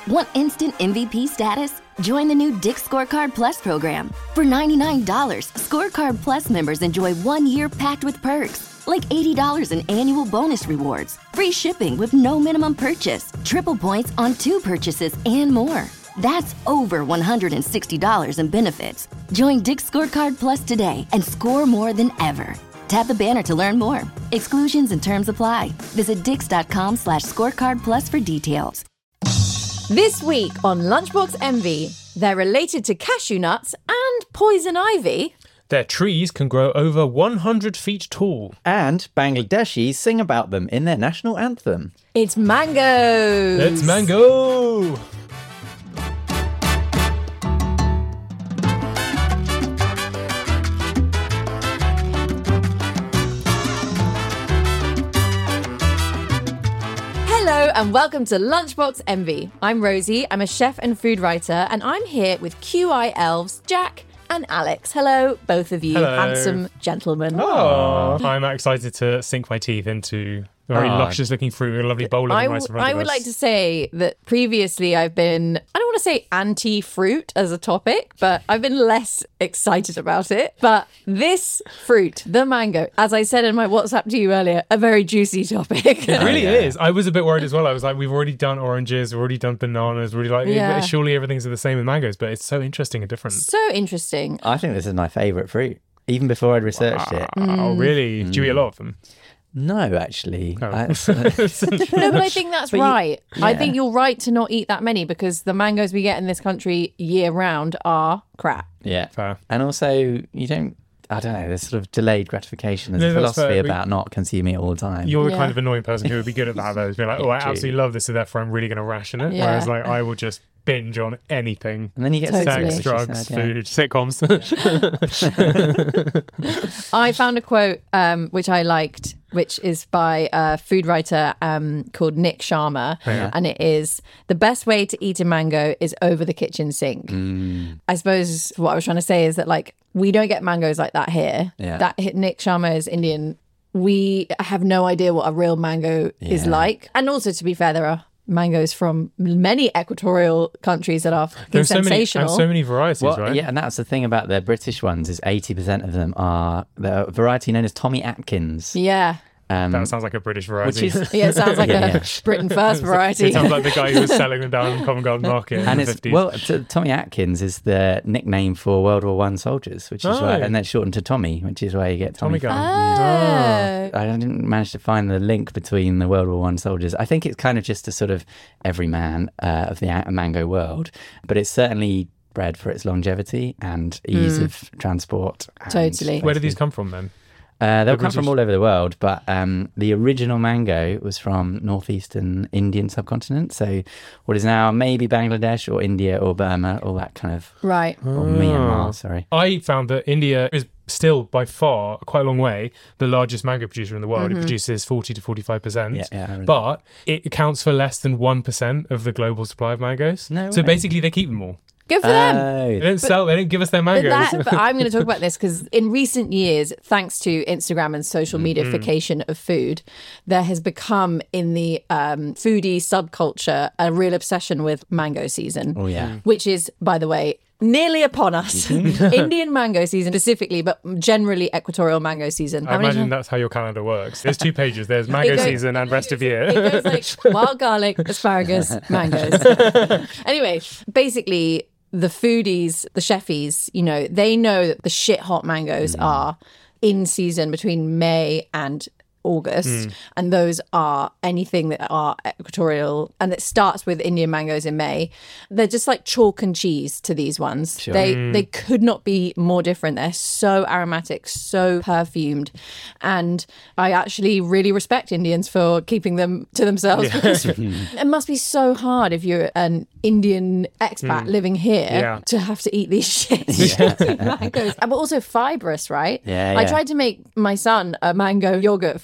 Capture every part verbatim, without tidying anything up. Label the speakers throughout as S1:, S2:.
S1: Want instant M V P status? Join the new Dick's Scorecard Plus program. For ninety-nine dollars, Scorecard Plus members enjoy one year packed with perks, like eighty dollars in annual bonus rewards, free shipping with no minimum purchase, triple points on two purchases, and more. That's over one hundred sixty dollars in benefits. Join Dick's Scorecard Plus today and score more than ever. Tap the banner to learn more. Exclusions and terms apply. Visit dix.com slash scorecard plus for details.
S2: This week on Lunchbox Envy, they're related to cashew nuts and poison ivy.
S3: Their trees can grow over one hundred feet tall.
S4: And Bangladeshis sing about them in their national anthem.
S2: It's mangoes.
S3: It's mango!
S2: Hello and welcome to Lunchbox Envy. I'm Rosie, I'm a chef and food writer, and I'm here with Q I elves Jack and Alex. Hello, both of you,
S3: Hello.
S2: handsome gentlemen.
S3: Oh, I'm excited to sink my teeth into a very
S4: Oh.
S3: luscious looking fruit with a lovely bowl of
S2: I,
S3: them right in
S2: w-
S3: front
S2: I
S3: of
S2: would
S3: us.
S2: like to say that previously I've been, I don't want to say anti-fruit as a topic, but I've been less excited about it. But this fruit, the mango, as I said in my WhatsApp to you earlier, a very juicy topic.
S3: It really
S4: yeah.
S3: is. I was a bit worried as well. I was like, we've already done oranges, we've already done bananas, we're already like,
S2: Yeah.
S3: surely everything's the same with mangoes, but it's so interesting and different.
S2: So interesting.
S4: I think this is my favourite fruit, even before I'd researched it.
S3: Oh, really? Do you eat a lot of them?
S4: No, actually.
S3: Oh.
S4: I-
S2: No, but I think that's
S4: But you-
S2: right. I
S4: yeah.
S2: think you're right to not eat that many because the mangoes we get in this country year round are crap.
S4: yeah.
S3: Fair.
S4: And also, you don't, I don't know, there's sort of delayed gratification. There's
S3: No,
S4: a
S3: that's
S4: philosophy
S3: fair. We-
S4: about not consuming it all the time.
S3: You're the
S2: Yeah.
S3: kind of annoying person who would be good at that, though. Is being like, oh, I
S4: True.
S3: absolutely love this, so therefore I'm really going to ration it.
S2: Yeah.
S3: Whereas, like, I will just binge on anything.
S4: And then you get
S2: Totally.
S3: Sex,
S4: sick,
S3: drugs,
S4: she said, yeah.
S3: food, sitcoms.
S2: I found a quote um, which I liked, which is by a food writer um, called Nick Sharma.
S3: Yeah.
S2: And it is, the best way to eat a mango is over the kitchen sink.
S4: Mm.
S2: I suppose what I was trying to say is that, like, we don't get mangoes like that here.
S4: Yeah.
S2: That Nick Sharma is Indian. We have no idea what a real mango is
S4: Yeah.
S2: like. And also, to be fair, there are mangoes from many equatorial countries that are fucking
S3: There's so many,
S2: sensational.
S3: and so many varieties,
S4: Well,
S3: right?
S4: yeah, and that's the thing about the British ones is eighty percent of them are the variety known as Tommy Atkins.
S2: yeah.
S4: Um,
S3: That sounds like a British variety.
S4: which is
S2: Yeah, it sounds like
S4: Yeah,
S2: a
S4: yeah.
S2: Britain first variety.
S3: It sounds like the guy who was selling them down in Covent Garden Market in
S4: and
S3: the
S4: it's
S3: fifties.
S4: well, t- Tommy Atkins is the nickname for World War One soldiers, which is
S3: Oh.
S4: why, and that's shortened to Tommy, which is where you get Tommy.
S3: Tommy
S4: from.
S3: gun.
S2: Oh.
S4: I didn't manage to find the link between the World War One soldiers. I think it's kind of just a sort of everyman uh, of the a- mango world, but it's certainly bred for its longevity and ease of transport. and
S2: Totally.
S3: Where did these come from then?
S4: Uh, they'll
S3: The
S4: come from
S3: British-
S4: all over the world, but um, the original mango was from northeastern Indian subcontinent. So, what is now maybe Bangladesh or India or Burma, all that kind of,
S2: Right.
S4: or Myanmar. Sorry.
S3: I found that India is still by far, quite a long way, the largest mango producer in the world. It produces forty to forty-five percent.
S4: Yeah, yeah, I really-
S3: But it accounts for less than one percent of the global supply of mangoes.
S4: No
S3: so
S4: way.
S3: basically, they keep them all.
S2: Good for them.
S3: They
S4: Oh,
S3: don't sell, they don't give us their
S2: But,
S3: mangoes.
S2: that, but I'm going to talk about this because in recent years, thanks to Instagram and social mediaification of food, there has become in the um, foodie subculture a real obsession with mango season.
S4: oh yeah.
S2: Which is, by the way, nearly upon us. Indian mango season specifically, but generally equatorial mango season.
S3: I
S2: How many
S3: imagine
S2: times-
S3: that's how your calendar works. There's two pages. There's mango
S2: It goes-
S3: season and rest of year.
S2: It goes like wild garlic, asparagus, mangoes. Anyway, basically, the foodies, the chefies, you know, they know that the shit hot mangoes are in season between May and August, and those are anything that are equatorial, and it starts with Indian mangoes in May. They're just like chalk and cheese to these ones.
S4: Sure.
S2: They they could not be more different. They're so aromatic, so perfumed, and I actually really respect Indians for keeping them to themselves because it must be so hard if you're an Indian expat living here
S3: Yeah.
S2: to have to eat these shit mangoes, but also fibrous, right?
S4: Yeah,
S2: I
S4: yeah.
S2: tried to make my son a mango yogurt for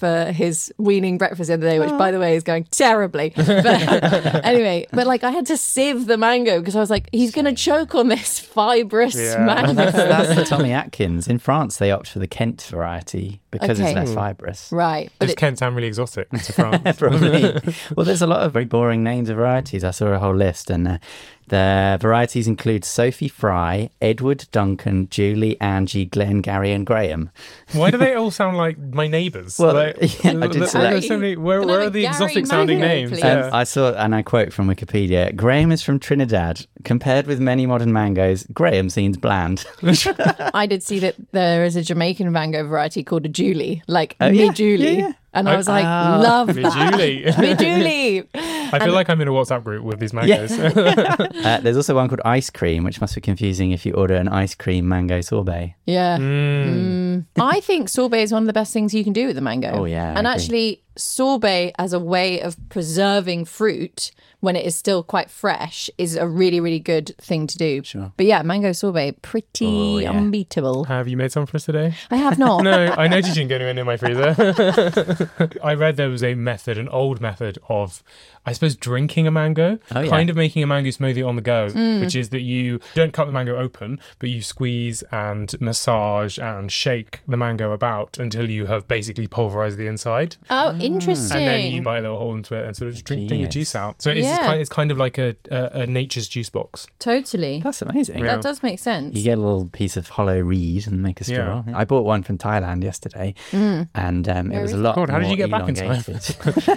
S2: for his weaning breakfast the other day, which, by the way, is going terribly. But anyway, but like I had to sieve the mango because I was like, he's going to choke on this fibrous
S3: Yeah.
S2: mango.
S4: That's, that's the Tommy Atkins. In France, they opt for the Kent variety because
S2: Okay.
S4: it's less fibrous.
S2: Right. But
S3: Just
S2: it,
S3: Kent sound really exotic to France.
S4: Probably. Well, there's a lot of very boring names of varieties. I saw a whole list, and uh, the varieties include Sophie Fry, Edward, Duncan, Julie, Angie, Glenn, Gary, and Graham.
S3: Why do they all sound like my neighbours?
S4: Well,
S3: like,
S4: yeah, I did
S3: l-
S4: see
S3: l-
S4: that.
S3: there's so many- where
S2: Can I
S3: where
S2: have
S3: are
S2: a
S3: the
S2: Gary
S3: exotic sounding
S2: Mango,
S3: names?
S2: please?
S4: Um,
S3: Yeah.
S4: I saw, and I quote from Wikipedia, Graham is from Trinidad. Compared with many modern mangoes, Graham seems bland.
S2: I did see that there is a Jamaican mango variety called a Julie, like
S4: Oh,
S2: me
S4: yeah,
S2: Julie.
S4: yeah, yeah.
S2: And I was like,
S4: Oh.
S2: love
S3: Me
S2: that.
S3: Julie.
S2: Me Julie.
S3: I feel like I'm in a WhatsApp group with these mangoes.
S4: Uh, there's also one called ice cream, which must be confusing if you order an ice cream mango sorbet.
S2: Yeah.
S3: Mm.
S2: Mm. I think sorbet is one of the best things you can do with the mango.
S4: Oh, yeah, I
S2: And
S4: agree.
S2: actually, sorbet as a way of preserving fruit when it is still quite fresh is a really, really good thing to do.
S4: Sure.
S2: But yeah, mango sorbet, pretty
S4: Oh, yeah.
S2: unbeatable.
S3: Have you made some for us today?
S2: I have not.
S3: No, I noticed you didn't get anywhere near my freezer. I read there was a method, an old method of, I suppose, drinking a mango,
S4: Oh, yeah.
S3: kind of making a mango smoothie on the go,
S2: Mm.
S3: which is that you don't cut the mango open, but you squeeze and massage and shake the mango about until you have basically pulverized the inside.
S2: Oh, interesting.
S3: And then you bite a little hole into it and sort of drink, drink your
S4: Genius.
S3: juice out. So it's,
S2: Yeah.
S3: kind, it's kind of like a, a, a nature's juice box.
S2: Totally.
S4: That's amazing.
S3: Yeah.
S2: That does make sense.
S4: You get a little piece of hollow reed and make a straw. I bought one from Thailand yesterday, and um, it
S2: Where
S4: was
S2: is
S4: a lot
S3: God, how did
S4: more
S3: you get back in time?
S4: elongated.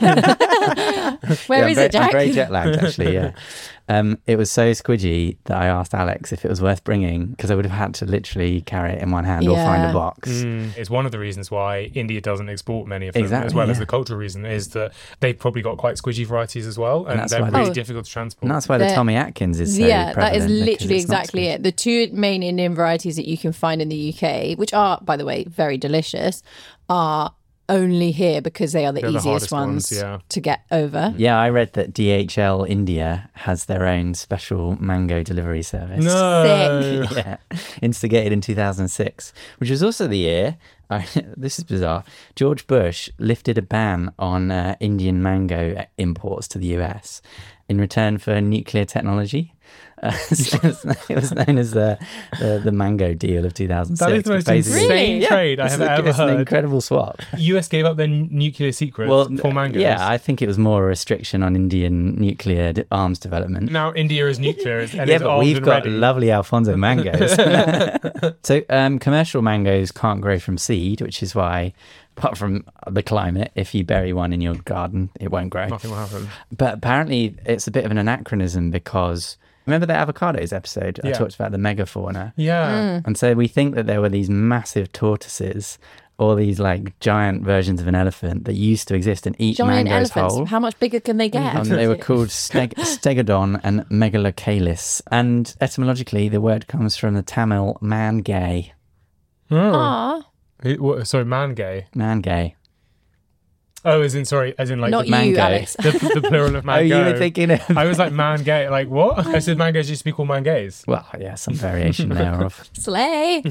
S2: Where
S4: Yeah,
S2: is
S4: I'm
S2: it,
S4: very,
S2: Jack?
S4: I'm very jet lagged, actually. Yeah, um, it was so squidgy that I asked Alex if it was worth bringing because I would have had to literally carry it in one hand or find
S2: Yeah.
S4: a box.
S3: Mm. It's one of the reasons why India doesn't export many of them,
S4: Exactly,
S3: as well as
S4: yeah.
S3: the cultural reason is that they've probably got quite squidgy varieties as well, and,
S4: that's
S3: they're
S4: why
S3: really
S2: they- Oh.
S3: difficult to transport.
S4: And that's why the
S2: They're-
S4: Tommy Atkins is so
S2: yeah, that is
S4: prevalent, because
S2: literally
S4: it's not
S2: exactly
S4: squidgy.
S2: it. The two main Indian varieties that you can find in the U K, which are, by the way, very delicious, are only here because they are the
S3: They're the
S2: easiest
S3: hardest
S2: ones,
S3: ones, yeah.
S2: to get over.
S4: Yeah, I read that D H L India has their own special mango delivery service.
S3: No.
S4: Yeah, instigated in two thousand six, which was also the year, I, this is bizarre, George Bush lifted a ban on uh, Indian mango imports to the U S in return for nuclear technology. Uh, so it, was, it was known as the, the the mango deal of two thousand six.
S3: That is the most
S4: Basically-
S3: insane
S2: Really?
S3: trade I
S4: It's
S3: have
S4: a-
S3: ever
S4: it's an
S3: heard.
S4: incredible swap.
S3: U S gave up their n- nuclear secrets
S4: Well,
S3: for mangoes.
S4: yeah, I think it was more a restriction on Indian nuclear d- arms development.
S3: Now India is nuclear and
S4: yeah,
S3: is
S4: but
S3: armed
S4: we've
S3: and
S4: got
S3: ready.
S4: lovely Alfonso mangoes. So um, commercial mangoes can't grow from seed, which is why, apart from the climate, if you bury one in your garden, it won't grow.
S3: Nothing will happen.
S4: But apparently it's a bit of an anachronism because, remember the avocados episode? I
S3: Yeah.
S4: talked about the megafauna.
S3: Yeah.
S4: And so we think that there were these massive tortoises or these like giant versions of an elephant that used to exist and eat
S2: Giant
S4: mangoes
S2: elephants.
S4: whole.
S2: How much bigger can they get?
S4: And they were called steg- stegodon and megalocalis. And etymologically, the word comes from the Tamil man gay.
S3: Oh.
S2: Ah,
S3: It- what- sorry, man gay.
S4: Man gay.
S3: Oh, as in, sorry, as in like
S2: not
S3: the,
S2: you,
S4: mango.
S2: Alex.
S3: the, the plural of
S4: Oh,
S3: mango.
S4: you were thinking of.
S3: I was like, man gay. Like, what? I said mangoes used to be called man gays.
S4: Well, yeah, some variation thereof.
S2: Slay.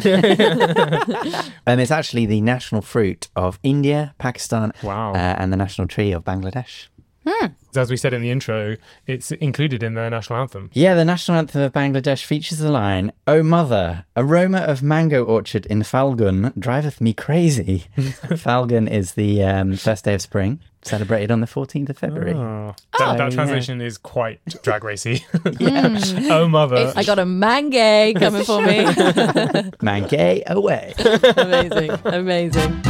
S4: And it's actually the national fruit of India, Pakistan,
S3: Wow.
S4: uh, and the national tree of Bangladesh.
S3: As we said in the intro, it's included in their national anthem.
S4: Yeah, the national anthem of Bangladesh features the line, "O mother, aroma of mango orchard in Falgun driveth me crazy." Falgun is the um, first day of spring, celebrated on the fourteenth of February.
S3: Oh. That, that
S4: yeah.
S3: translation is quite drag racy. Oh, mother.
S2: I got a mangay coming for me.
S4: Man gay away.
S2: Amazing. Amazing.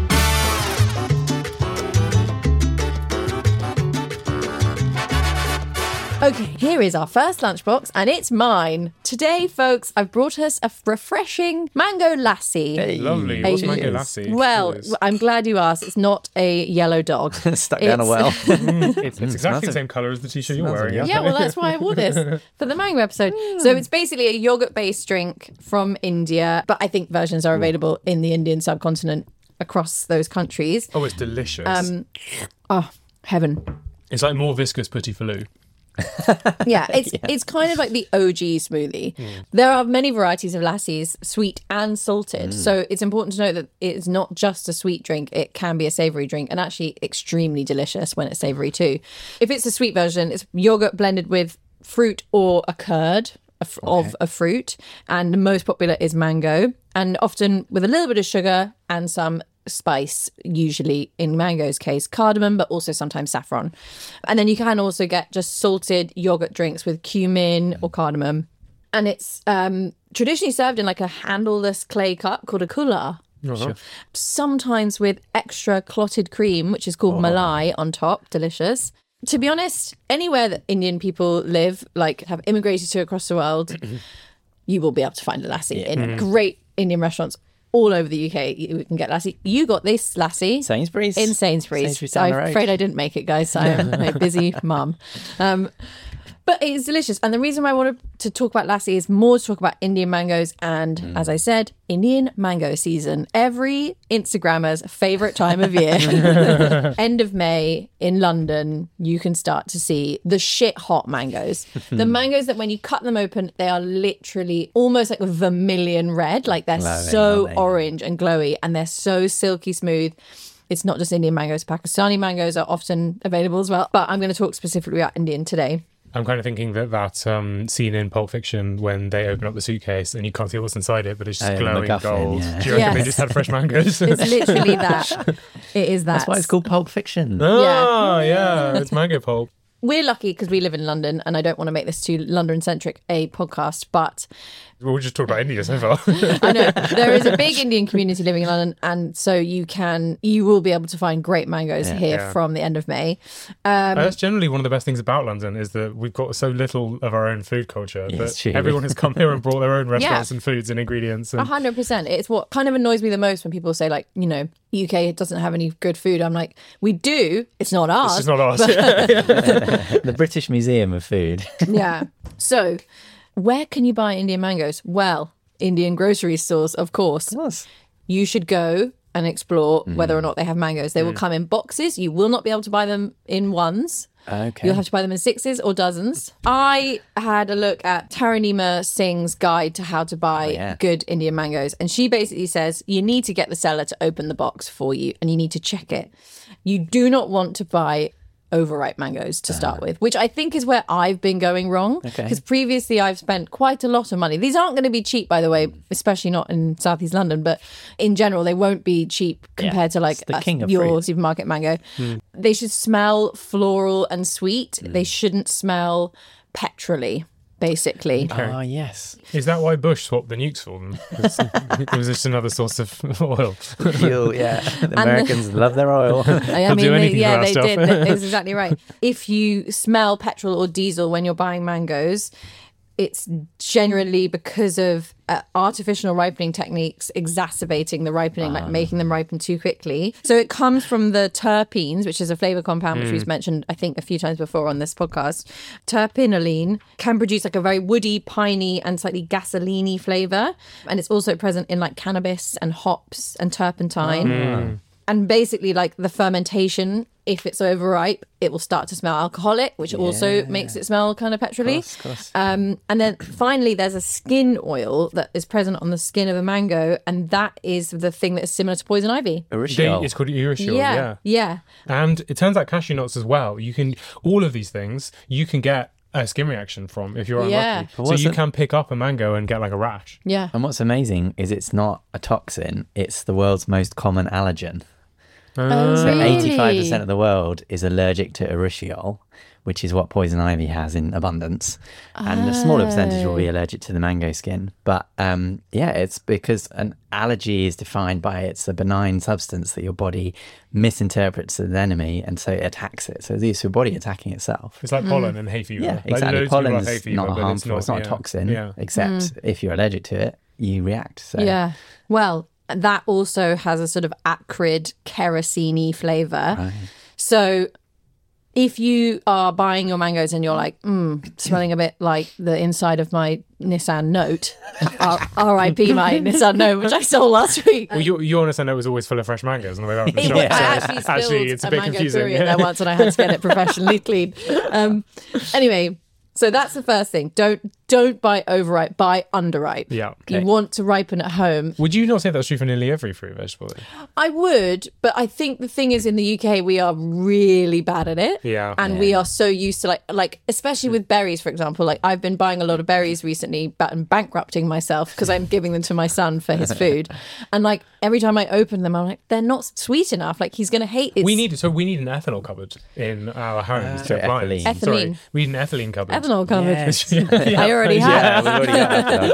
S2: Okay, here is our first lunchbox, and it's mine. Today, folks, I've brought us a refreshing mango lassi.
S4: Hey,
S3: Lovely. What's
S2: Hey.
S3: mango lassi?
S2: Well,
S3: Cheers.
S2: I'm glad you asked. It's not a yellow dog.
S4: Stuck down a
S2: It's-
S4: well.
S3: it's, it's
S4: smells
S3: exactly the
S4: it.
S3: same colour as the t-shirt you're
S4: Smells it,
S3: wearing.
S4: yeah.
S2: Yeah, well, that's why I wore this for the mango episode. So it's basically a yogurt-based drink from India, but I think versions are available in the Indian subcontinent across those countries.
S3: Oh, it's delicious.
S2: Um, oh, heaven.
S3: It's like more viscous petit faloo.
S2: Yeah, it's yeah. it's kind of like the O G smoothie. Mm. There are many varieties of lassies, sweet and salted. Mm. So it's important to note that it's not just a sweet drink. It can be a savoury drink, and actually extremely delicious when it's savoury too. If it's a sweet version, it's yogurt blended with fruit or a curd of, okay. of a fruit. And the most popular is mango, and often with a little bit of sugar and some spice, usually in mango's case cardamom, but also sometimes saffron. And then you can also get just salted yogurt drinks with cumin or cardamom, and it's um traditionally served in like a handleless clay cup called a kula. Uh-huh. Sure. Sometimes with extra clotted cream, which is called oh. malai on top. Delicious. To be honest, anywhere that Indian people live, like have immigrated to across the world, you will be able to find a lassi yeah. in mm. great Indian restaurants all over the U K. You can get lassi. You got this lassi.
S4: Sainsbury's.
S2: In Sainsbury's.
S4: Sainsbury's
S2: I'm afraid I didn't make it, guys. I'm a busy mum. Um, but it's delicious. And the reason why I wanted to talk about lassi is more to talk about Indian mangoes. And mm. as I said, Indian mango season. Every Instagrammer's favourite time of year. End of May in London, you can start to see the shit hot mangoes. The mangoes that when you cut them open, they are literally almost like a vermilion red. Like they're glowing, so orange and glowy, and they're so silky smooth. It's not just Indian mangoes. Pakistani mangoes are often available as well. But I'm going to talk specifically about Indian today.
S3: I'm kind of thinking that that um, scene in Pulp Fiction when they open up the suitcase and you can't see what's inside it, but it's just oh, glowing MacGuffin, gold. Yeah. Do you reckon yes. they just had fresh mangoes?
S2: It's literally that. It is that.
S4: That's why it's called Pulp Fiction.
S3: Oh, yeah, yeah it's mango pulp.
S2: We're lucky because we live in London, and I don't want to make this too London-centric a podcast, but...
S3: Well, we just talked about India so far.
S2: I know. There is a big Indian community living in London, and so you can, you will be able to find great mangoes yeah, here yeah. from the end of May. Um,
S3: That's generally one of the best things about London, is that we've got so little of our own food culture
S4: yeah,
S3: that everyone has come here and brought their own restaurants yeah. and foods and ingredients. And...
S2: one hundred percent. It's what kind of annoys me the most when people say, like, you know, U K doesn't have any good food. I'm like, we do. It's not ours.
S3: It's just not ours.
S2: But...
S4: The British Museum of Food.
S2: Yeah. So, where can you buy Indian mangoes? Well, Indian grocery stores, of course.
S4: Of course.
S2: You should go and explore mm. whether or not they have mangoes. They mm. will come in boxes. You will not be able to buy them in ones.
S4: Okay.
S2: You'll have to buy them in sixes or dozens. I had a look at Taranima Singh's guide to how to buy oh, yeah. good Indian mangoes. And she basically says you need to get the seller to open the box for you and you need to check it. You do not want to buy overripe mangoes to start uh, with, which I think is where I've been going wrong. Because okay. previously I've spent quite a lot of money. These aren't going to be cheap, by the way, especially not in Southeast London, but in general, they won't be cheap compared yeah, to like a, your fruit. Supermarket mango. Mm. They should smell floral and sweet. Mm. They shouldn't smell petrol-y. Basically.
S3: Okay.
S4: Ah, yes.
S3: Is that why Bush swapped the nukes for them? It was just another source of oil.
S4: Fuel, yeah. The Americans the, love their oil.
S2: I mean, they, yeah, they stuff. did. That's exactly right. If you smell petrol or diesel when you're buying mangoes, it's generally because of uh, artificial ripening techniques exacerbating the ripening, um. like making them ripen too quickly. So it comes from the terpenes, which is a flavour compound, mm. which we've mentioned, I think, a few times before on this podcast. Terpinolene can produce like a very woody, piney and slightly gasoline-y flavour. And it's also present in like cannabis and hops and turpentine. Mm. And basically, like the fermentation, if it's overripe, it will start to smell alcoholic, which yeah. also makes it smell kind of petrol-y.
S4: Of course, of course.
S2: Um, and then finally, there's a skin oil that is present on the skin of a mango, and that is the thing that is similar to poison ivy.
S4: Urushiol.
S3: It's called urushiol,
S2: yeah,
S3: yeah.
S2: Yeah.
S3: And it turns out cashew nuts as well. You can, all of these things, you can get a skin reaction from if you're
S2: yeah.
S3: unlucky. So you it? can pick up a mango and get like a rash.
S2: Yeah.
S4: And what's amazing is it's not a toxin, it's the world's most common allergen.
S2: Oh,
S4: so
S2: really?
S4: eighty-five percent of the world is allergic to urushiol, which is what poison ivy has in abundance. And oh. a smaller percentage will be allergic to the mango skin. But um, yeah, it's because an allergy is defined by it's a benign substance that your body misinterprets as an enemy, and so it attacks it. So it's your body attacking itself.
S3: It's like pollen mm. and hay fever.
S4: Yeah,
S3: like
S4: exactly. Pollen's
S3: hay fever,
S4: not harmful.
S3: It's not,
S4: it's not
S3: yeah.
S4: a toxin,
S3: yeah.
S4: except mm. if you're allergic to it, you react. So.
S2: Yeah. Well, that also has a sort of acrid kerosene-y flavour.
S4: Right.
S2: So if you are buying your mangoes and you're like, mm, smelling a bit like the inside of my Nissan Note, R I P my Nissan Note, which I sold last week.
S3: Well, your, your Nissan Note was always full of fresh mangoes on the way out of the
S2: It
S3: shop.
S2: was,
S3: so
S2: I actually spilled
S3: actually, it's a,
S2: a
S3: bit
S2: mango
S3: confusing.
S2: curry in there once and I had to get it professionally cleaned. Um, anyway, so that's the first thing. Don't don't buy overripe, buy underripe.
S3: Yeah.
S2: You
S4: Okay.
S2: want to ripen at home.
S3: Would you not say that's true for nearly every fruit vegetable? Though?
S2: I would, but I think the thing is in the U K we are really bad at it.
S3: Yeah.
S2: And we are so used to like like especially with berries, for example. Like I've been buying a lot of berries recently, but I'm bankrupting myself because I'm giving them to my son for his food. And like every time I open them, I'm like, they're not sweet enough. Like he's gonna hate it.
S3: We need so we need an ethanol cupboard in our homes.
S4: Uh,
S3: to apply.
S4: ethylene.
S2: Ethylene.
S3: Sorry, we need an ethylene cupboard.
S2: ethanol covered.
S4: Yes.
S2: I already have.
S4: Yeah, we've already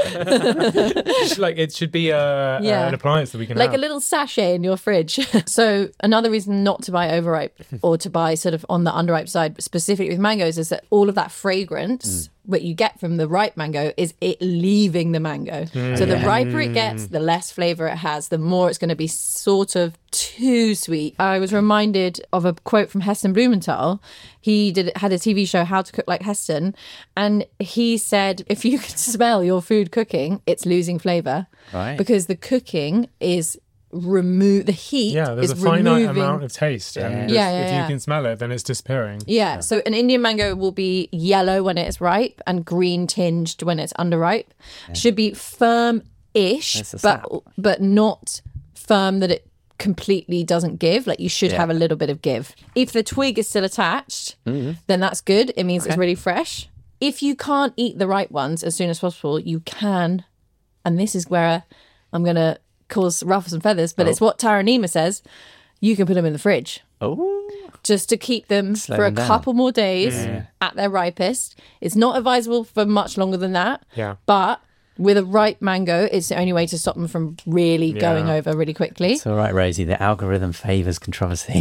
S4: got that.
S3: Like it should be a,
S2: Yeah.
S3: uh, an appliance that we can
S2: Like
S3: have.
S2: a little sachet in your fridge. So another reason not to buy overripe or to buy sort of on the underripe side, specifically with mangoes, is that all of that fragrance what you get from the ripe mango is it leaving the mango. So the riper it gets, the less flavor it has, the more it's going to be sort of too sweet. I was reminded of a quote from Heston Blumenthal. He did had a T V show, How to Cook Like Heston, and he said if you can smell your food cooking, it's losing flavor.
S4: Right.
S2: Because the cooking is remove the heat
S3: Yeah, there's
S2: is
S3: a finite
S2: removing
S3: amount of taste, and
S2: Yeah,
S3: if,
S2: yeah,
S3: if
S2: yeah.
S3: you can smell it, then it's disappearing.
S2: yeah, so an Indian mango will be yellow when it's ripe and green tinged when it's underripe. Should be firm-ish,
S4: There's the
S2: but
S4: sap.
S2: but not firm that it completely doesn't give. Like you should
S4: Yeah.
S2: have a little bit of give. If the twig is still attached,
S4: Mm-hmm.
S2: then that's good. It means it's really fresh. If you can't eat the ripe ones as soon as possible, you can, and this is where I'm going to cause ruffles and feathers, but it's what Tara Nima says, you can put them in the fridge
S4: Oh,
S2: just to keep them
S4: Slow
S2: for
S4: them
S2: a
S4: down.
S2: couple more days at their ripest. It's not advisable for much longer than that.
S3: Yeah.
S2: But with a ripe mango, it's the only way to stop them from really going
S3: Yeah.
S2: over really quickly.
S4: it's all right, Rosie. The algorithm favours controversy.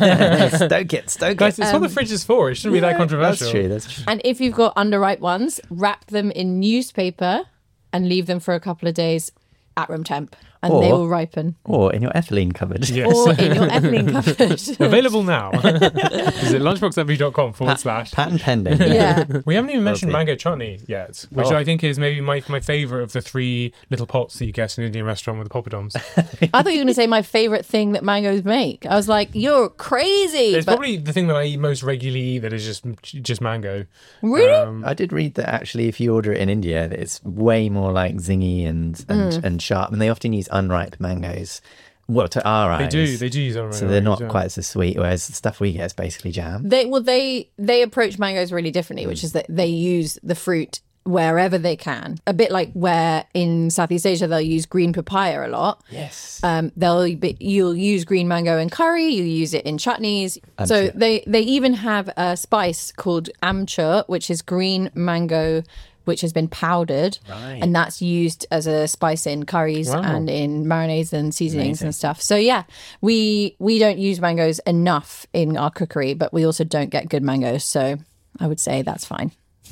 S4: stoke it, stoke
S3: Guys,
S4: it.
S3: it's what the fridge is for. It shouldn't be that controversial.
S4: That's true. That's true.
S2: And if you've got underripe ones, wrap them in newspaper and leave them for a couple of days at room temp, and they
S4: Or-
S2: will ripen.
S4: Or in your ethylene cupboard.
S3: Yes.
S2: Or in your ethylene cupboard.
S3: Available now. Visit lunchboxmv.com forward slash.
S4: Patent pending.
S2: Yeah.
S3: We haven't even mentioned
S4: Lovely.
S3: mango chutney yet, which
S4: Oh.
S3: I think is maybe my my favourite of the three little pots that you get in an Indian restaurant with the poppadoms.
S2: I thought you were going to say my favourite thing that mangoes make. I was like, you're crazy.
S3: It's
S2: but
S3: probably the thing that I eat most regularly eat that is just just mango.
S2: really?
S3: Um,
S4: I did read that actually, if you order it in India, that it's way more like zingy and and,
S2: Mm.
S4: and sharp, and they often use unripe mangoes. Well, to our eyes,
S3: they do, they do use them.
S4: so they're not quite so sweet. Whereas the stuff we get is basically jam.
S2: They well they they approach mangoes really differently, which is that they use the fruit wherever they can. A bit like where in Southeast Asia they'll use green papaya a lot.
S4: Yes.
S2: Um, they'll be, you'll use green mango in curry. You use it in chutneys. So they they even have a spice called amchur, which is green mango, which has been powdered,
S4: Right.
S2: and that's used as a spice in curries
S3: Wow.
S2: and in marinades and seasonings and stuff. So yeah, we we don't use mangoes enough in our cookery, but we also don't get good mangoes. So I would say that's fine.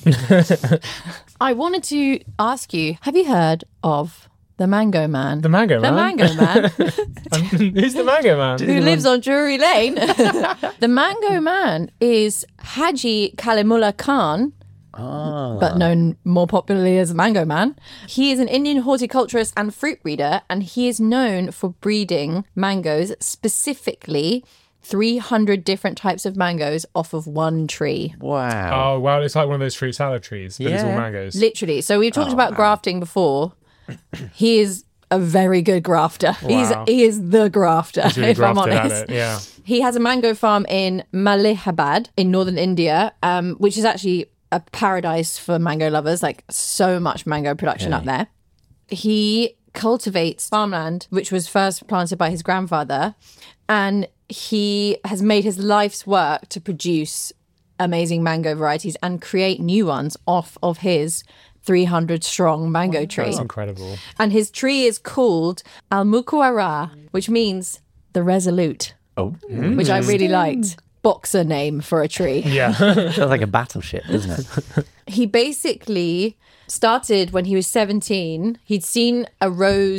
S2: I wanted to ask you: have you heard of the Mango Man?
S3: The Mango
S2: The
S3: Man?
S2: Mango Man.
S3: Um, who's the mango man?
S2: Who lives on Drury Lane. The Mango Man is Haji Kalimullah Khan,
S4: Oh.
S2: but known more popularly as Mango Man. He is an Indian horticulturist and fruit breeder, and he is known for breeding mangoes, specifically three hundred different types of mangoes off of one tree.
S4: Wow.
S3: Oh, wow, it's like one of those fruit salad trees, but it's all
S4: Yeah.
S3: mangoes.
S2: Literally. So we've talked
S4: Oh,
S2: about
S4: wow.
S2: grafting before. He is a very good grafter.
S3: Wow.
S2: He's he is the grafter,
S3: He's really
S2: if I'm
S3: grafted
S2: honest.
S3: at it, yeah.
S2: He has a mango farm in Malihabad in northern India, um, which is actually a paradise for mango lovers, like so much mango production up there. He cultivates farmland, which was first planted by his grandfather, and he has made his life's work to produce amazing mango varieties and create new ones off of his three hundred strong mango tree.
S3: That's incredible.
S2: And his tree is called Al Mukuara, which means the resolute,
S4: Oh.
S2: which I really liked. Boxer name for a tree.
S3: Yeah.
S4: Sounds like a battleship, doesn't it?
S2: He basically started when he was seventeen. He'd seen a rose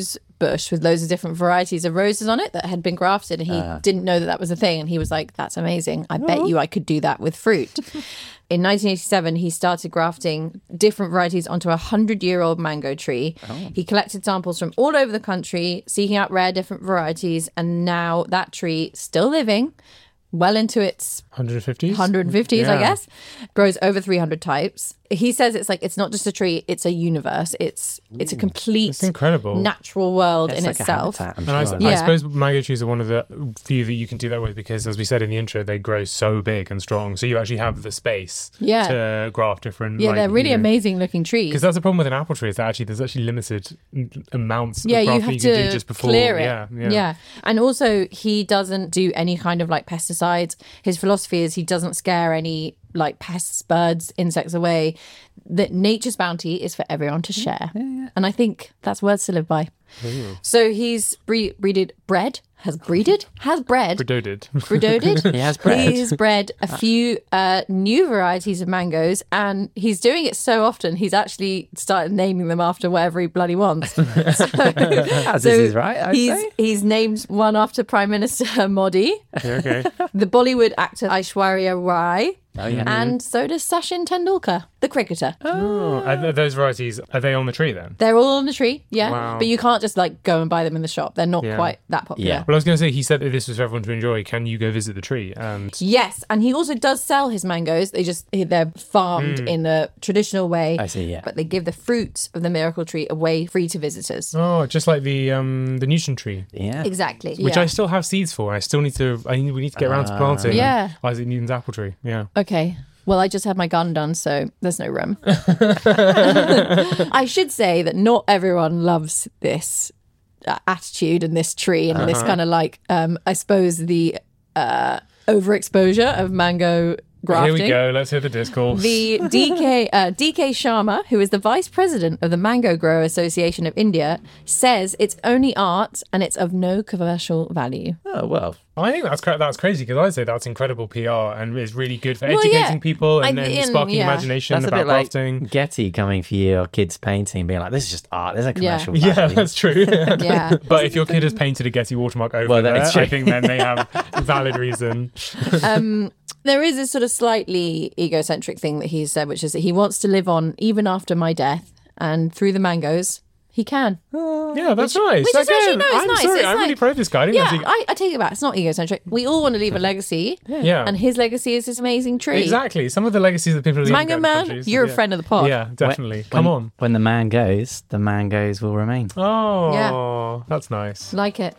S2: bush with loads of different varieties of roses on it that had been grafted, and he uh. didn't know that that was a thing. And he was like, that's amazing. I oh. bet you I could do that with fruit. In nineteen eighty-seven, he started grafting different varieties onto a hundred-year-old mango tree. Oh. He collected samples from all over the country, seeking out rare different varieties, and now that tree, still living, well into its
S3: one hundred fifties,
S2: one hundred fifties, yeah. I guess, grows over three hundred types. He says it's like, it's not just a tree, it's a universe. It's it's a complete
S3: it's incredible.
S2: natural world
S4: it's
S2: in
S4: like
S2: itself.
S4: A habitat,
S3: and
S4: sure.
S3: I,
S2: yeah.
S3: I suppose mango trees are one of the few that you can do that with because, as we said in the intro, they grow so big and strong. So you actually have the space
S2: yeah.
S3: to graft different...
S2: Yeah,
S3: like,
S2: they're really
S3: you know,
S2: amazing looking trees.
S3: Because that's the problem with an apple tree is that actually there's actually limited amounts
S2: yeah,
S3: of graft
S2: you have
S3: you
S2: to
S3: can do just before.
S2: clear it.
S3: Yeah, yeah.
S2: yeah. And also, he doesn't do any kind of like pesticides. His philosophy is he doesn't scare any like pests, birds, insects away. That nature's bounty is for everyone to share. Yeah, yeah. And I think that's words to live by. Ooh. So he's bre- breeded, bred, has breeded, has bred.
S3: Bredoded.
S2: Bredoded.
S4: He has bred.
S2: He's bred a few uh, new varieties of mangoes, and he's doing it so often, he's actually started naming them after whatever he bloody wants. So,
S4: As
S2: so
S4: is his right, I'd
S2: he's,
S4: say.
S2: he's named one after Prime Minister Modi,
S3: Okay.
S2: the Bollywood actor Aishwarya Rai,
S4: Oh, yeah.
S2: and so does Sachin Tendulkar, the cricketer.
S3: Oh. Are those varieties, are they on the tree then?
S2: They're all on the tree, yeah.
S3: Wow.
S2: But you can't just like go and buy them in the shop. They're not
S3: Yeah.
S2: quite that popular.
S4: Yeah.
S3: Well, I was going to say, he said that this was for everyone to enjoy. Can you go visit the tree? And
S2: Yes, and he also does sell his mangoes. They just they're farmed
S3: Mm.
S2: in a traditional way.
S4: I see, yeah.
S2: But they give the fruit of the miracle tree away free to visitors.
S3: Oh, just like the um the Newton tree,
S4: Yeah.
S2: Exactly.
S3: which
S2: yeah.
S3: I still have seeds for. I still need to. I need, we need to get around to planting.
S2: Yeah.
S3: Isaac Newton's apple tree. Yeah.
S2: Okay. Well, I just had my garden done, so there's no room. I should say that not everyone loves this uh, attitude and this tree and uh-huh. this kind of like, um, I suppose, the uh, overexposure of mango grafting.
S3: Here we go. Let's hear the discourse.
S2: The D K uh, D K Sharma, who is the vice president of the Mango Grower Association of India, says it's only art and it's of no commercial value.
S4: Oh, well.
S3: I think that's cra- that's crazy because I'd say that's incredible P R and is really good for
S2: Well,
S3: educating
S2: yeah.
S3: people and,
S2: I-
S3: and
S2: and-
S3: sparking
S2: yeah.
S3: imagination
S4: That's a
S3: about
S4: bit like
S3: grafting.
S4: Getty coming for your kids' painting, being like, this is just art. There's a commercial
S3: Yeah,
S4: value.
S3: that's true.
S2: Yeah.
S3: But if your kid has painted a Getty watermark over
S4: Well, then
S3: there,
S4: it's true.
S3: I think then they have valid reason.
S2: Um, there is a sort of slightly egocentric thing that he said, which is that he wants to live on even after my death, and through the mangoes, he can.
S3: Yeah, that's nice.
S2: which is
S3: Again,
S2: actually- no, it's
S3: I'm
S2: nice.
S3: sorry,
S2: It's
S3: I'm
S2: like-
S3: really proud of this guy. I didn't
S2: Yeah,
S3: actually...
S2: I, I take it back. It's not egocentric. We all want to leave a legacy.
S3: Yeah.
S2: And his legacy is this amazing tree.
S3: Exactly. Some of the legacies that people are leaving
S2: Mango
S3: in
S2: Man,
S3: countries.
S2: you're a
S3: Yeah.
S2: friend of the pod.
S3: Yeah, definitely.
S4: When-
S3: Come
S4: when-
S3: on.
S4: When the man goes, the mangoes will remain.
S3: Oh,
S2: Yeah.
S3: that's nice.
S2: Like it.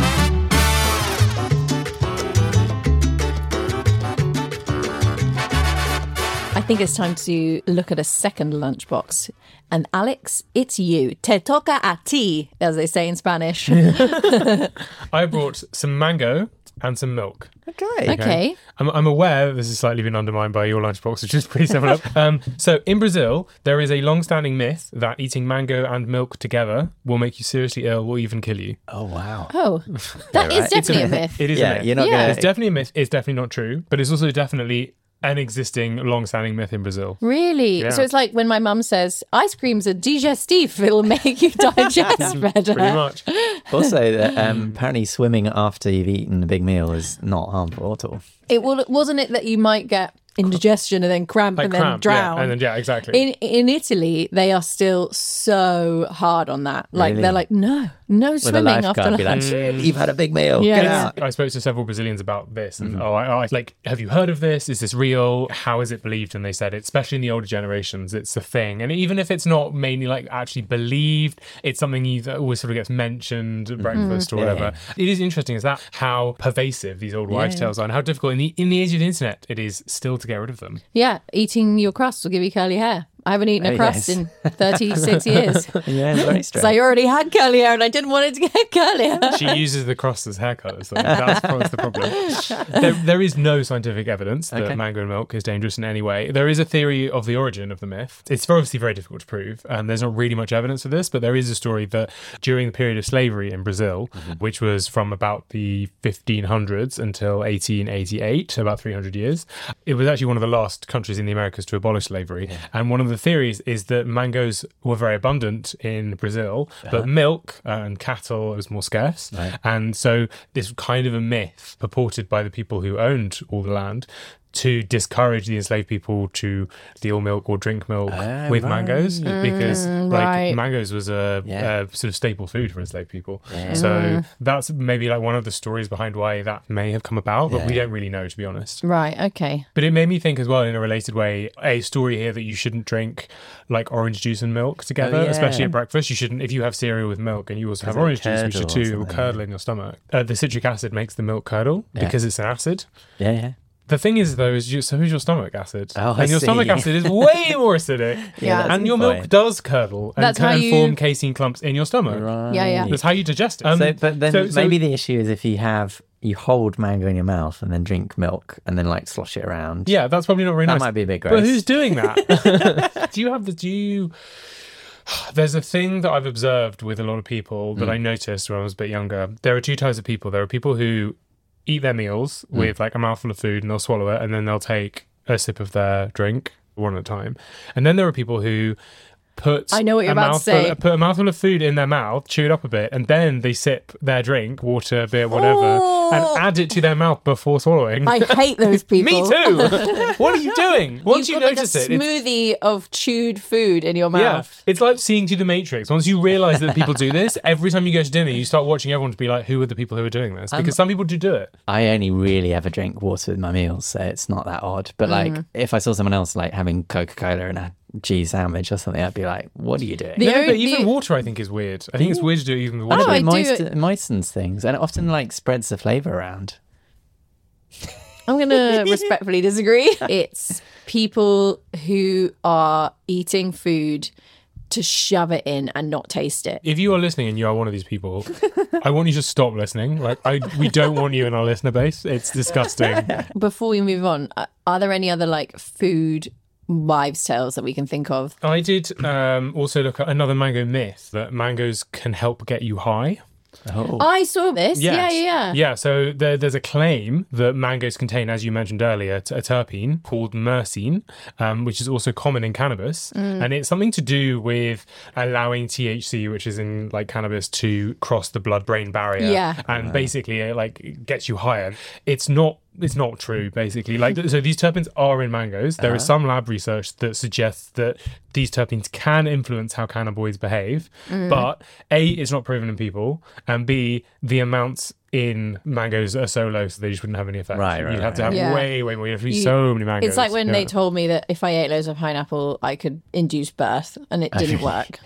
S2: I think it's time to look at a second lunchbox. And Alex, it's you. Te toca a ti, as they say in Spanish.
S3: I brought some mango and some milk.
S4: Okay.
S2: Okay.
S3: I'm, I'm aware that this has slightly been undermined by your lunchbox, which is pretty similar. um, so in Brazil, there is a long-standing myth that eating mango and milk together will make you seriously ill or even kill you.
S4: Oh, wow.
S2: Oh, that is
S4: right.
S2: definitely a myth.
S3: It is
S4: Yeah,
S3: a myth.
S4: you're not
S2: Yeah.
S4: going
S3: It's definitely a myth. It's definitely not true, but it's also definitely an existing long-standing myth in Brazil.
S2: Really?
S3: Yeah.
S2: So it's like when my mum says, ice cream's a digestif, it'll make you digest better.
S3: Pretty much.
S4: Also, that, um, apparently swimming after you've eaten a big meal is not harmful at all.
S2: It will, wasn't it that you might get indigestion and then cramp
S3: Like
S2: and then
S3: cramp,
S2: drown?
S3: yeah, and then yeah, exactly.
S2: In in Italy, they are still so hard on that. Like
S4: Really?
S2: they're like, no, no
S4: With a
S2: swimming after
S4: lifeguard be like,
S2: lunch.
S4: "Shit, you've had a big meal.
S2: Yeah.
S4: Get
S2: Yeah.
S4: out.
S3: I spoke to several Brazilians about this, and
S4: Mm-hmm.
S3: oh, I, I like, have you heard of this? Is this real? How is it believed? And they said, it, especially in the older generations, it's a thing. And even if it's not mainly like actually believed, it's something you that always sort of gets mentioned at breakfast or
S4: Yeah,
S3: whatever. It is interesting, is that how pervasive these old wives'
S4: Yeah.
S3: tales are, and how difficult in the in the age of the internet it is still to get rid of them.
S2: Yeah, eating your crust will give you curly hair. I haven't eaten a
S4: Oh,
S2: crust
S4: yes.
S2: in thirty-six years.
S4: Yeah, it's very
S2: So
S4: strange.
S2: I already had curly hair and I didn't want it to get curlier.
S3: She uses the cross as hair colour, so that's probably the problem. There, there is no scientific evidence that
S4: Okay.
S3: mango and milk is dangerous in any way. There is a theory of the origin of the myth. It's obviously very difficult to prove, and there's not really much evidence of this, but there is a story that during the period of slavery in Brazil, which was from about the fifteen hundreds until eighteen eighty-eight, about three hundred years, it was actually one of the last countries in the Americas to abolish slavery. And one of the theories is that mangoes were very abundant in Brazil, uh-huh. but milk and cattle was more scarce.
S4: Right.
S3: And so this was kind of a myth purported by the people who owned all the land to discourage the enslaved people to steal milk or drink milk
S4: Oh,
S3: with
S4: right.
S3: mangoes, because
S2: Mm,
S3: like
S2: right.
S3: mangoes was a,
S4: Yeah.
S3: a sort of staple food for enslaved people.
S4: Yeah.
S3: So that's maybe like one of the stories behind why that may have come about, but
S4: Yeah.
S3: we don't really know, to be honest.
S2: Right, okay.
S3: But it made me think as well, in a related way, a story here that you shouldn't drink like orange juice and milk together,
S4: Oh, yeah.
S3: especially at breakfast. You shouldn't, if you have cereal with milk and you also have
S4: Does it
S3: orange juice, which
S4: curdle
S3: are
S4: or
S3: too, it will
S4: something?
S3: curdle in your stomach. Uh, the citric acid makes the milk curdle
S4: Yeah.
S3: because it's an acid.
S4: Yeah, yeah.
S3: The thing is, though, is you, so is your stomach acid.
S4: Oh, I
S3: and your
S4: see.
S3: stomach acid is way more acidic.
S2: Yeah, that's
S3: and your
S4: a
S3: milk
S4: point.
S3: does curdle and
S2: That's how
S3: can
S2: you-
S3: form casein clumps in your stomach.
S4: Right.
S2: Yeah, yeah.
S3: That's how you digest it. Um,
S4: so, but then
S3: so- so-
S4: maybe the issue is if you have you hold mango in your mouth and then drink milk and then like slosh it around.
S3: Yeah, that's probably not very
S4: That
S3: nice.
S4: might be a bit
S3: But
S4: gross.
S3: who's doing that? do you have the? Do you? There's a thing that I've observed with a lot of people that I noticed when I was a bit younger. There are two types of people. There are people who eat their meals with like a mouthful of food and they'll swallow it and then they'll take a sip of their drink one at a time. And then there are people who put
S2: I know what you're
S3: a
S2: about to
S3: mouthful,
S2: say.
S3: put a mouthful of food in their mouth, chew it up a bit, and then they sip their drink, water, beer, whatever,
S2: Oh.
S3: and add it to their mouth before swallowing.
S2: I hate those people.
S3: Me too. What are you doing? Once
S2: You've
S3: you
S2: got
S3: notice
S2: like a
S3: it, it's,
S2: smoothie of chewed food in your
S3: yeah,
S2: mouth.
S3: it's like seeing through the Matrix. Once you realise that people do this, every time you go to dinner, you start watching everyone to be like, who are the people who are doing this? Because some people do do it.
S4: I only really ever drink water with my meals, so it's not that odd. But like,
S2: Mm.
S4: if I saw someone else like having Coca Cola and a cheese sandwich or something, I'd be like, "What are you doing?"
S2: The
S3: No, no,
S2: only-
S3: but even water, I think, is weird. I think it's weird to do it even with
S2: Oh,
S3: water.
S2: I
S4: it
S2: do
S4: moist-
S2: it-
S4: moistens things, and it often like spreads the flavour around.
S2: I'm going to respectfully disagree. It's people who are eating food to shove it in and not taste it.
S3: If you are listening and you are one of these people, I want you to stop listening. Like, I, we don't want you in our listener base. It's disgusting.
S2: Before we move on, uh, are there any other like food wives' tales that we can think of?
S3: I did um, also look at another mango myth that mangoes can help get you high.
S4: Oh,
S2: I saw this.
S3: Yes.
S2: Yeah, yeah, yeah.
S3: Yeah, so there, there's a claim that mangoes contain, as you mentioned earlier, t- a terpene called myrcene, um, which is also common in cannabis. And it's something to do with allowing T H C, which is in like cannabis, to cross the blood-brain barrier.
S2: Yeah.
S3: And basically it like gets you higher. It's not It's not true, basically. Like, so these terpenes are in mangoes. There is some lab research that suggests that these terpenes can influence how cannabinoids behave, but A, it's not proven in people, and B, the amounts in mangoes are so low, so they just wouldn't have any effect.
S4: Right, right,
S3: You'd have to
S4: right.
S3: have
S2: Yeah.
S3: way, way more. You'd have to eat
S2: You-
S3: so many mangoes.
S2: It's like when
S3: Yeah.
S2: they told me that if I ate loads of pineapple, I could induce birth, and it didn't work.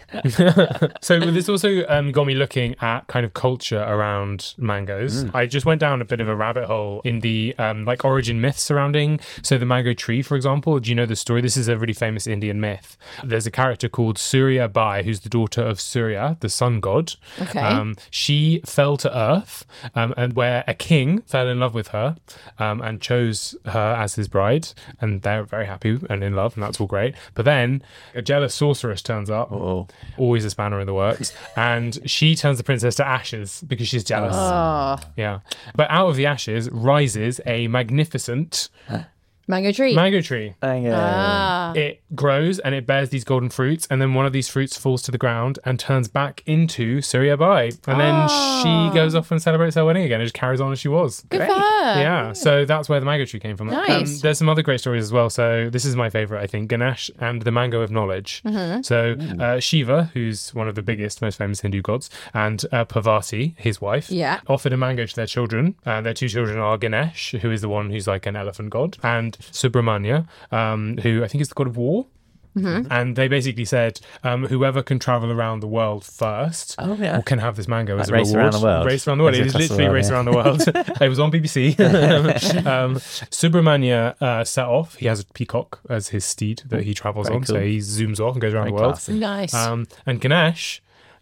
S3: So this also um, got me looking at kind of culture around mangoes. I just went down a bit of a rabbit hole in the um, like origin myths surrounding. So the mango tree, for example, do you know the story? This is a really famous Indian myth. There's a character called Surya Bai, who's the daughter of Surya, the sun god.
S2: Okay.
S3: Um, she fell to earth, um, and where a king fell in love with her um, and chose her as his bride, and they're very happy and in love, and that's all great. But then a jealous sorceress turns up.
S4: oh.
S3: Always a spanner in the works. And she turns the princess to ashes because she's jealous.
S2: Oh,
S3: Yeah. But out of the ashes rises a magnificent
S2: mango tree.
S3: mango tree.
S4: Mango.
S2: ah.
S3: It grows and it bears these golden fruits, and then one of these fruits falls to the ground and turns back into Surya Bai. And then she goes off and celebrates her wedding again and just carries on as she was.
S2: Good for her.
S3: Yeah, so that's where the mango tree came from.
S2: Nice.
S3: there's some other great stories as well. So this is my favorite, I think, Ganesh and the mango of knowledge.
S2: Mm-hmm.
S3: So uh, Shiva, who's one of the biggest, most famous Hindu gods, and uh, Parvati, his wife,
S2: Yeah.
S3: offered a mango to their children. Uh, their two children are Ganesh, who is the one who's like an elephant god, and Subramanya, um, who I think is the god of war.
S2: Mm-hmm.
S3: And they basically said, um, whoever can travel around the world first
S4: Oh, yeah.
S3: can have this mango as a
S4: Race
S3: reward.
S4: Around the World.
S3: Race around the world.
S4: Race
S3: It is
S4: across the
S3: literally
S4: world,
S3: race
S4: yeah.
S3: around the world. It was on B B C. um, Subramanya uh, set off. He has a peacock as his steed that he travels
S4: Very
S3: on. So
S4: cool.
S3: he zooms off and goes around
S4: Very
S3: the world.
S4: classy.
S2: Nice.
S3: Um, and Ganesh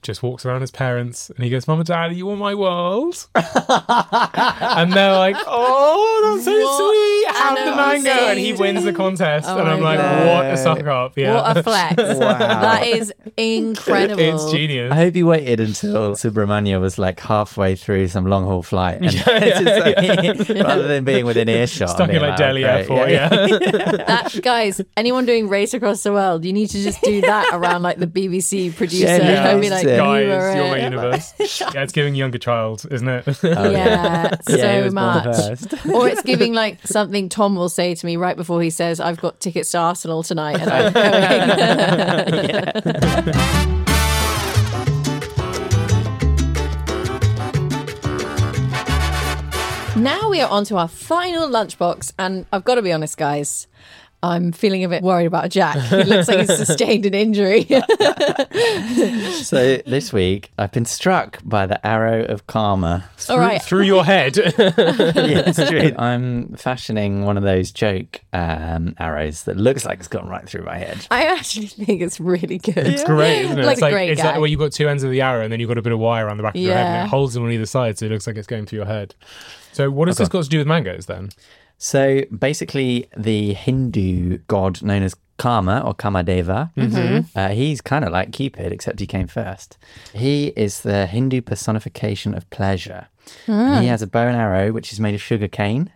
S3: just walks around his parents and he goes, Mum and Dad, you want my world? And they're like, oh, that's so
S2: What
S3: sweet. Have
S2: an
S3: the mango. And he
S2: amazing-
S3: wins the contest.
S2: Oh
S3: and I'm
S2: my
S3: like,
S2: God.
S3: what a suck up. Yeah.
S2: What a flex.
S4: Wow.
S2: That is incredible.
S3: It's genius.
S4: I hope he waited until Subramania was like halfway through some long haul flight, and
S3: Yeah,
S4: it's
S3: yeah,
S4: just like- rather than being within earshot.
S3: Stuck in
S4: being
S3: like Delhi
S4: "Oh, great."
S3: Airport, yeah.
S2: That, guys, anyone doing Race Across the World, you need to just do that around like the B B C producer
S4: Yeah,
S2: and be like,
S4: yeah.
S2: you
S3: Guys,
S2: were
S3: you're my
S2: it.
S3: universe. Yeah, it's giving younger child, isn't it?
S4: Oh,
S2: Yeah, so
S4: Yeah, he was born
S2: much.
S4: first.
S2: Or it's giving like something Tom will say to me right before he says, I've got tickets to Arsenal tonight and I'm going. Now we are on to our final lunchbox, and I've got to be honest, guys, I'm feeling a bit worried about Jack. He looks like he's sustained an injury.
S4: So this week, I've been struck by the arrow of karma.
S2: All right.
S3: Through your head.
S4: Yeah, it's true. I'm fashioning one of those joke um, arrows that looks like it's gone right through my head.
S2: I actually think it's really good.
S3: It's great, isn't it?
S2: Like
S3: it's
S2: a
S3: like
S2: great
S3: it's
S2: guy.
S3: like where you've got two ends of the arrow and then you've got a bit of wire around the back of your head and
S2: Yeah.
S3: it holds them on either side, so it looks like it's going through your head. So what has this got to do with mangoes then?
S4: So basically, the Hindu god known as Karma or Kamadeva, uh, he's kind of like Cupid, except he came first. He is the Hindu personification of pleasure. And he has a bow and arrow, which is made of sugar cane,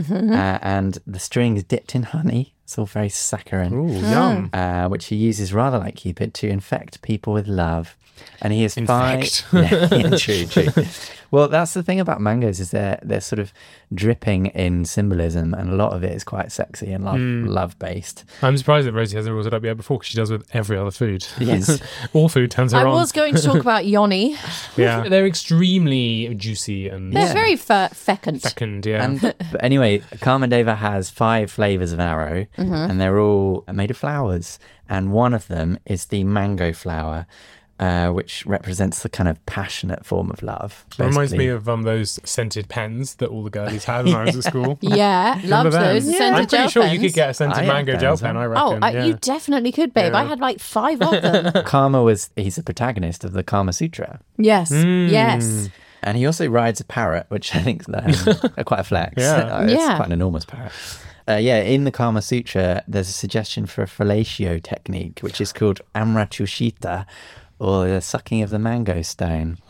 S4: uh, and the string is dipped in honey. It's all very saccharine.
S3: Ooh, yum.
S4: Uh, which he uses rather like Cupid to infect people with love. And he is
S3: Infect.
S4: five. Yeah, yeah, true, true. Well, that's the thing about mangoes is they're they're sort of dripping in symbolism, and a lot of it is quite sexy and love love based.
S3: I'm surprised that Rosie hasn't brought it up yet before, because she does with every other food.
S4: Yes.
S3: All food turns her
S2: I
S3: on.
S2: was going to talk about Yoni.
S3: Yeah, they're extremely juicy and
S2: They're very fe- fecund.
S3: second. Yeah,
S4: And but anyway, Kamadeva has five flavors of arrow, and they're all made of flowers, and one of them is the mango flower. Uh, which represents the kind of passionate form of love.
S3: it reminds me
S4: basically.
S3: of um, those scented pens that all the girlies had when I was at school.
S2: Yeah,
S3: Remember
S2: loved
S3: them?
S2: those.
S3: Yeah.
S2: Scented
S3: I'm pretty
S2: gel
S3: sure you
S2: pens.
S3: could get a scented
S4: I had
S3: mango
S4: those,
S3: gel
S4: huh?
S3: pen, I
S2: Oh,
S3: reckon.
S2: I,
S3: yeah.
S2: you definitely could, babe.
S3: Yeah.
S2: I had like five of them.
S4: Karma was he's the protagonist of the Kama Sutra.
S2: Yes,
S3: Mm.
S2: yes.
S4: And he also rides a parrot, which I think is um, quite a flex.
S3: Yeah.
S4: Uh, it's
S2: Yeah.
S4: quite an enormous parrot. Uh, yeah, in the Kama Sutra, there's a suggestion for a fellatio technique, which is called Amratushita, or the sucking of the mango stone.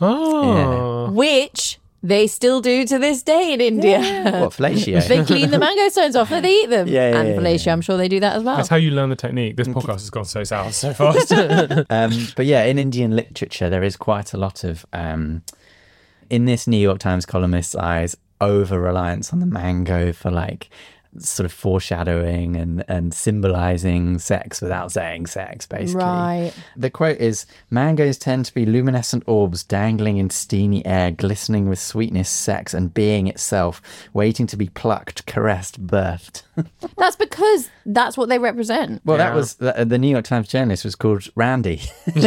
S3: Oh,
S2: Which they still do to this day in India.
S4: What, fellatio?
S2: They clean the mango stones off and they eat them.
S4: Yeah, yeah,
S2: and
S4: yeah,
S2: fellatio,
S4: yeah.
S2: I'm sure they do that as well.
S3: that's how you learn the technique. This podcast has gone so south so fast.
S4: um, but yeah, in Indian literature, there is quite a lot of, um, in this New York Times columnist's eyes, over reliance on the mango for like sort of foreshadowing and, and symbolizing sex without saying sex, basically.
S2: Right.
S4: The quote is, mangoes tend to be luminescent orbs dangling in steamy air, glistening with sweetness, sex, and being itself, waiting to be plucked, caressed, birthed.
S2: That's because that's what they represent.
S4: Well, that
S3: Yeah.
S4: was, the, the New York Times journalist was called Randy.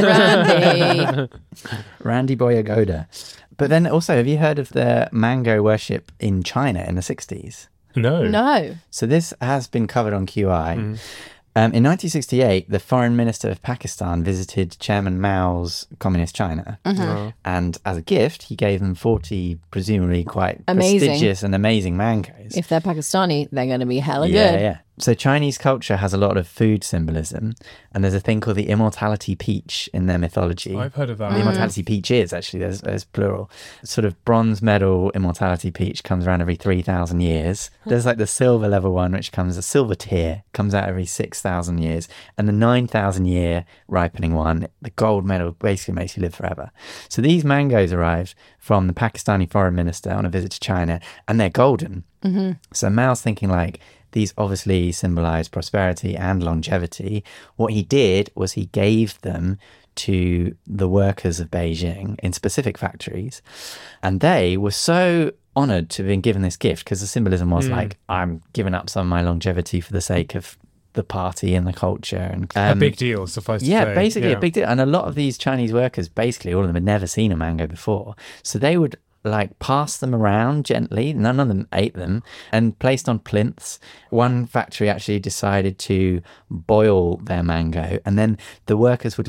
S2: Randy.
S4: Randy Boyagoda. But then also, have you heard of the mango worship in China in the sixties?
S3: no.
S2: No.
S4: So this has been covered on Q I. Um, in nineteen sixty-eight, the foreign minister of Pakistan visited Chairman Mao's communist China. And as a gift, he gave them forty, presumably quite
S2: Amazing.
S4: prestigious and amazing mangoes.
S2: If they're Pakistani, they're going to be hella
S4: yeah,
S2: good.
S4: yeah. So Chinese culture has a lot of food symbolism, and there's a thing called the immortality peach in their mythology.
S3: I've heard of that.
S4: The immortality peach is actually, there's, there's plural. Sort of bronze medal immortality peach comes around every three thousand years. There's like the silver level one, which comes, a silver tier, comes out every six thousand years. And the nine thousand year ripening one, the gold medal, basically makes you live forever. So these mangoes arrived from the Pakistani foreign minister on a visit to China, and they're golden. Mm-hmm. So Mao's thinking like, these obviously symbolize prosperity and longevity. What he did was he gave them to the workers of Beijing in specific factories. And they were so honored to have been given this gift because the symbolism was like, I'm giving up some of my longevity for the sake of the party and the culture. And
S3: A
S4: um,
S3: big deal, suffice to
S4: yeah,
S3: say.
S4: basically
S3: Yeah.
S4: a big deal. And a lot of these Chinese workers, basically all of them had never seen a mango before. So they would like pass them around gently. None of them ate them, and placed on plinths. One factory actually decided to boil their mango, and then the workers would like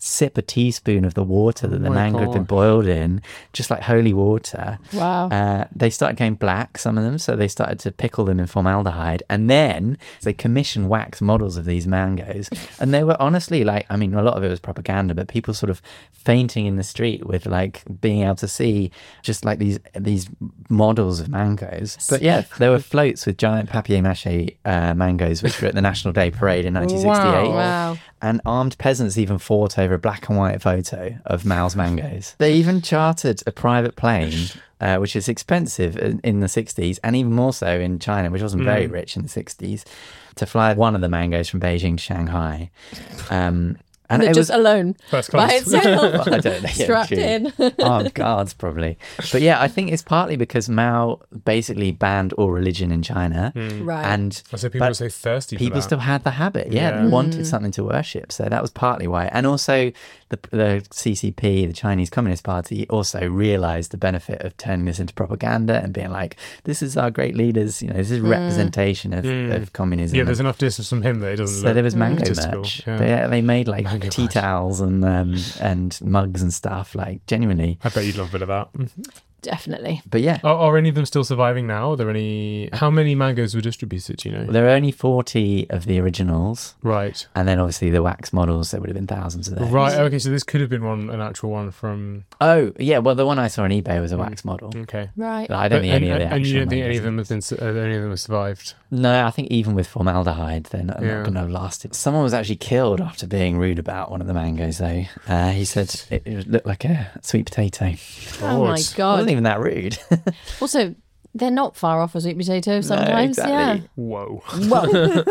S4: sip a teaspoon of the water that
S3: Oh
S4: the
S3: my
S4: mango had been
S3: gosh.
S4: boiled in, just like holy water.
S2: Wow.
S4: Uh, they started going black, some of them, so they started to pickle them in formaldehyde. And then they commissioned wax models of these mangoes. And they were honestly like, I mean, a lot of it was propaganda, but people sort of fainting in the street with like being able to see just like these these models of mangoes. But yeah, there were floats with giant papier-mâché uh, mangoes, which were at the National Day Parade in nineteen sixty-eight.
S3: Wow.
S2: Wow.
S4: And armed peasants even fought over a black and white photo of Mao's mangoes. They even chartered a private plane, uh, which is expensive in, in the sixties, and even more so in China, which wasn't very rich in the sixties, to fly one of the mangoes from Beijing to Shanghai. Um, and
S2: They're
S4: it
S2: just
S4: was
S2: alone
S3: First
S2: by
S3: class.
S2: itself,
S4: I don't know. Yeah,
S2: strapped
S4: true.
S2: in.
S4: Armed guards, probably. But yeah, I think it's partly because Mao basically banned all religion in China.
S2: Right.
S4: And
S3: So people
S4: but
S3: are so thirsty for
S4: people
S3: that.
S4: still had the habit. Yeah,
S3: Yeah.
S4: they wanted something to worship. So that was partly why. And also the the C C P, the Chinese Communist Party, also realized the benefit of turning this into propaganda and being like, this is our great leaders. You know, this is representation of, of communism.
S3: Yeah, there's enough distance from him that it doesn't
S4: So
S3: look
S4: there was mango
S3: statistical.
S4: merch.
S3: Yeah.
S4: But yeah, they made like
S3: Mango
S4: tea
S3: merch.
S4: towels and um, and mugs and stuff. Like genuinely.
S3: I bet you'd love a bit of that.
S2: Definitely.
S4: But yeah,
S3: Are, are any of them still surviving now? Are there any? How many mangoes were distributed? do You know,
S4: there are only forty of the originals.
S3: right,
S4: And then obviously the wax models, there would have been thousands of those.
S3: right. Okay, so this could have been one, an actual one from.
S4: Oh, yeah. Well, the one I saw on eBay was a wax model.
S3: Okay,
S2: Right.
S4: But I don't
S3: But-
S4: think any
S3: and,
S4: of the
S3: and you
S4: actual
S3: don't think any
S4: mangoes
S3: of them have been? su- Uh, any of them have survived?
S4: No, I think even with formaldehyde, they're not,
S3: Yeah.
S4: not going to have lasted. Someone was actually killed after being rude about one of the mangoes, though. Uh, he said it, it looked like a sweet potato.
S2: Oh my
S4: It
S2: God.
S4: wasn't even that rude.
S2: Also, they're not far off a sweet potato sometimes.
S4: exactly.
S3: Whoa.
S2: Yeah. Well,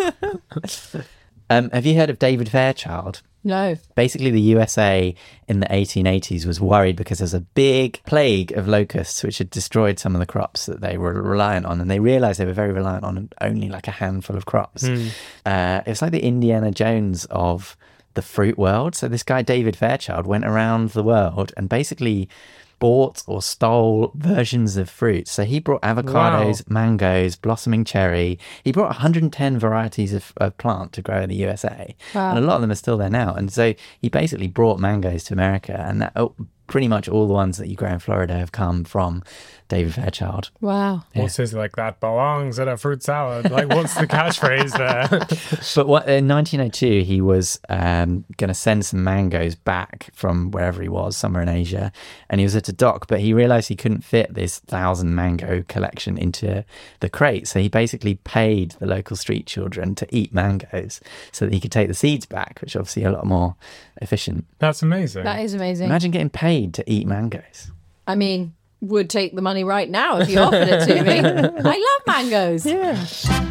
S4: um, have you heard of David Fairchild?
S2: no.
S4: Basically, the U S A in the eighteen eighties was worried because there's a big plague of locusts which had destroyed some of the crops that they were reliant on. And they realized they were very reliant on only like a handful of crops. Uh, it was like the Indiana Jones of the fruit world. So this guy, David Fairchild, went around the world and basically bought or stole versions of fruit. So he brought avocados, mangoes, blossoming cherry. He brought one hundred ten varieties of, of plant to grow in the U S A.
S2: Wow.
S4: And a lot of them are still there now. And so he basically brought mangoes to America. And that, oh, pretty much all the ones that you grow in Florida have come from David Fairchild.
S2: Wow.
S3: What says like that belongs in a fruit salad? Like, what's the catchphrase there?
S4: But what, in nineteen oh two, he was um, going to send some mangoes back from wherever he was, somewhere in Asia, and he was at a dock, but he realised he couldn't fit this thousand mango collection into the crate, so he basically paid the local street children to eat mangoes so that he could take the seeds back, which is obviously a lot more efficient.
S3: That's amazing.
S2: That is amazing.
S4: Imagine getting paid to eat mangoes.
S2: I mean, would take the money right now if you offered it to me. I love mangoes.
S4: Yeah.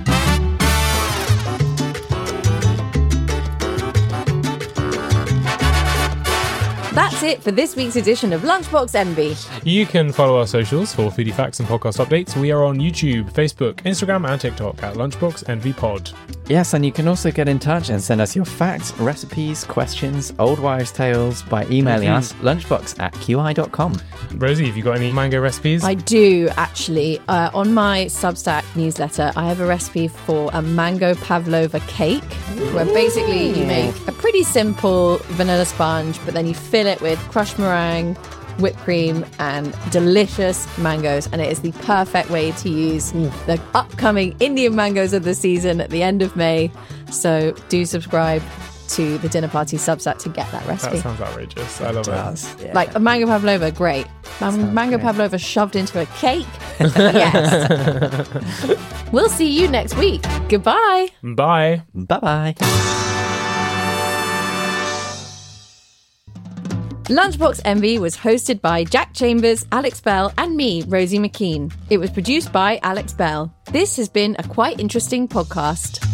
S2: That's it for this week's edition of Lunchbox Envy.
S3: You can follow our socials for foodie facts and podcast updates. We are on YouTube, Facebook, Instagram, and TikTok at Lunchbox Envy Pod.
S4: Yes, and you can also get in touch and send us your facts, recipes, questions, old wives' tales by emailing us lunchbox at q i dot com.
S3: Rosie, have you got any mango recipes?
S2: I do actually. Uh, on my Substack newsletter, I have a recipe for a mango pavlova cake, where basically you make a pretty simple vanilla sponge, but then you fill it with crushed meringue, whipped cream, and delicious mangoes. And it is the perfect way to use the upcoming Indian mangoes of the season at the end of May. So do subscribe to the Dinner Party Substack to get that recipe.
S3: That sounds outrageous. I love it.
S4: Yeah.
S2: Like a mango pavlova, great. Man- mango
S4: great.
S2: pavlova shoved into a cake. Yes. We'll see you next week. Goodbye.
S3: Bye.
S4: Bye-bye.
S2: Lunchbox Envy was hosted by Jack Chambers, Alex Bell, and me, Rosie McKean. It was produced by Alex Bell. This has been a quite interesting podcast.